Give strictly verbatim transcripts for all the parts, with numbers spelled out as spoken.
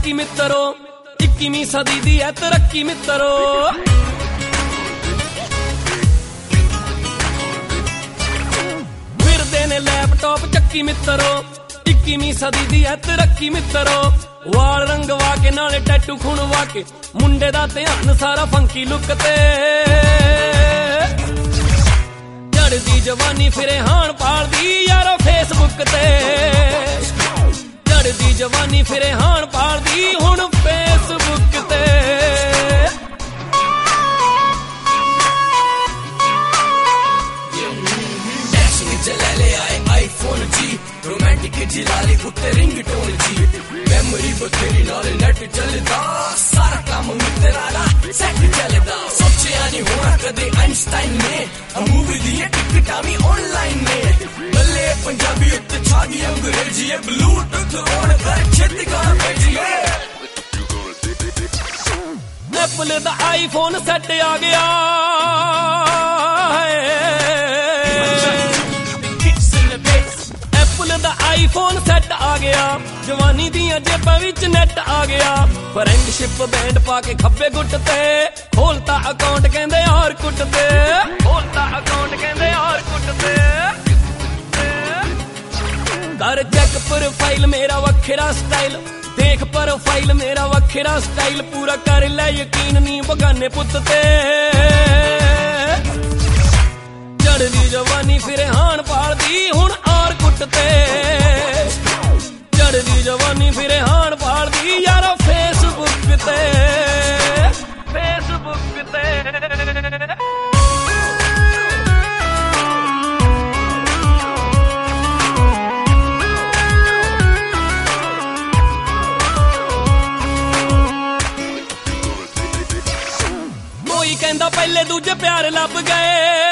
तरक्की मित्रो इक्कीवीं सदी दी है तरक्की मित्रो फिरदे ने लैपटॉप चक्की मित्रो इक्कीवीं सदी दी है तरक्की मित्रो वाल रंगवा के नाले टैटू खुणवा के मुंडे दा ध्यान सारा फंकी लुक ते चढ़दी जवानी फिरे हाण पालदी यारो फेसबुक ते चढ़दी जवानी फिरे हाण पालदी हुण फेसबुक ते जलाले आए आईफोन जी रोमांटिक जिलाले उत्ते रिंगटोन जी मेमोरी बथेरी नाल नेट चलदा सारा काम मित्रा दा सेट चलदा सोचिया नहीं होना कदे आइंस्टाइन ने मूवी दी टिकटां भी ऑनलाइन ने बल्ले पंजाबी उत्ते छा गई अंग्रेजी ब्लूटूथ ऑन कर छेती कर भेजिए एप्पल दा आईफोन सेट आ गया दा आईफोन सेट आ गया जवानी दियां जेबां विच नेट आ गया फ्रेंडशिप बैंड पा के खब्बे गुट ते खोलता अकाउंट कहंदे और कुट ते खोलता अकाउंट कहंदे और कुट ते कर चेक प्रोफाइल मेरा वखरा स्टाइल देख प्रोफाइल मेरा वखरा स्टाइल पूरा कर ले यकीन नी बगाने पुत ते चढ़दी जवानी फिरे हाण पालदी हुण और कुटते चढ़दी जवानी फिरे हाण पालदी यारो फेसबुक ते फेसबुक ते कोई कहंदा पहले दूजे प्यार लभ गए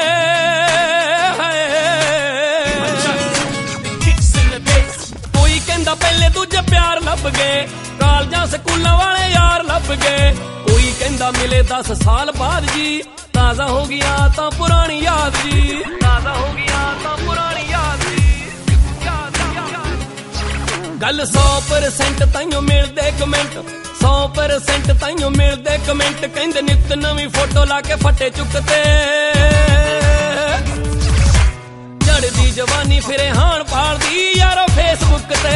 पहले दूजे प्यार लभ गए कालजा स्कूलों वाले यार लभ गए कोई कहंदा मिले दस साल बाद जी ताजा हो गया ता पुरानी याद जी ताजा हो गया ता पुरानी याद जी गल सौ परसेंट ताइयों मिलदे कमेंट सौ परसेंट ताइयों मिलदे कमेंट कहंदे नित नवी फोटो ला के फटे चुकते चढ़दी जवानी फिरे हाण पालदी यारो फेसबुक ते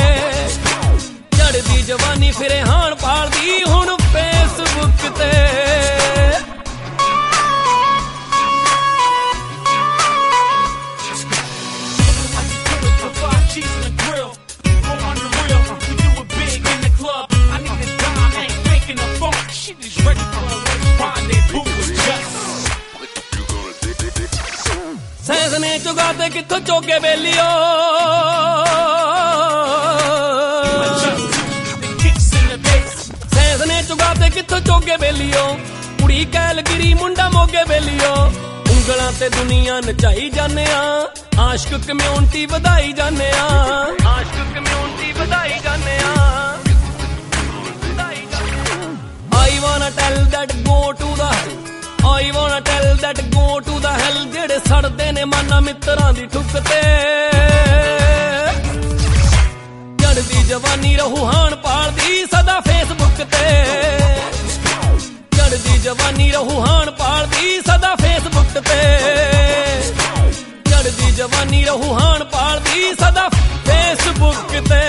चढ़दी जवानी फिरे हाण पालदी हुण फेसबुक ते सैंस ने चुगाते किथों चोगे बेलियो सैंस ने चुगाते किथों चोगे बेलियो कुड़ी कैलगिरी मुंडा मोगे बेलियो उंगलां ते दुनिया नचाई जाने आ आशिक कम्युनिटी वधाई जाने आ आशिक कम्युनिटी वधाई जाने आ I wanna tell that go to the hell I wanna tell that go to the hell जेड़े सड़दे ने माना मित्रां दी ठुक ते चढ़दी जवानी रहू हाण पालदी सदा फेसबुक ते चढ़दी जवानी रहू हाण पालदी सदा फेसबुक ते चढ़दी जवानी रहू हाण पालदी सदा फेसबुक ते